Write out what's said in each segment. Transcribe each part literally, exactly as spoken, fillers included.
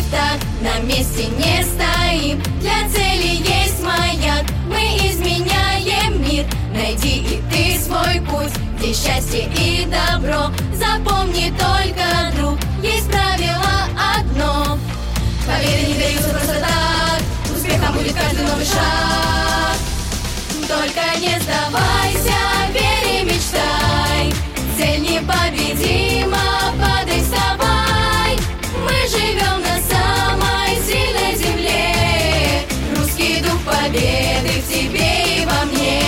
так на месте не стоим. Для цели есть маяк, мы изменяем мир. Найди и ты свой путь, где счастье и добро. Запомни только, друг, есть правило одно: победы не даются просто так, успехом будет каждый новый шаг. Только не сдавайся, верь и мечтай, цель непобедима, падай, вставай. Мы живем на самой сильной земле, русский дух победы в тебе и во мне.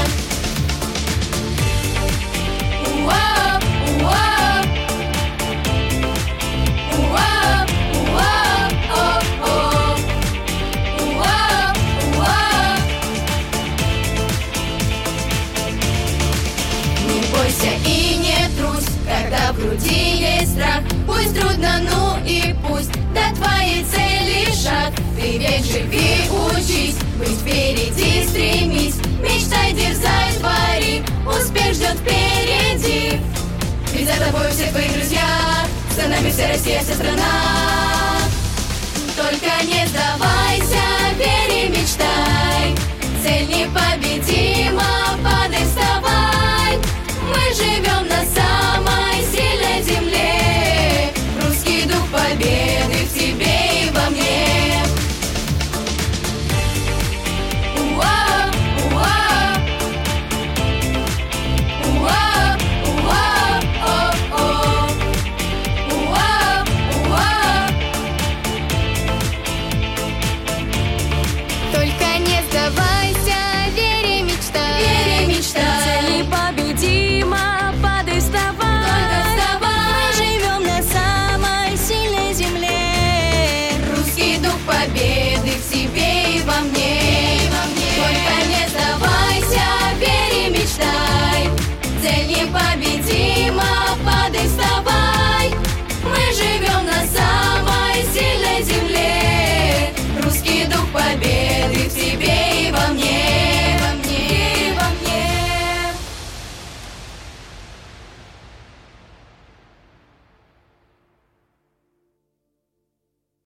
И не трусь, когда в груди есть страх. Пусть трудно, ну и пусть до твоей цели шаг. Ты ведь живи, учись, быть впереди стремись. Мечтай, дерзай, твори, успех ждет впереди. Ведь за тобой все твои друзья, за нами вся Россия, вся страна. Только не сдавайся, верь и мечтай.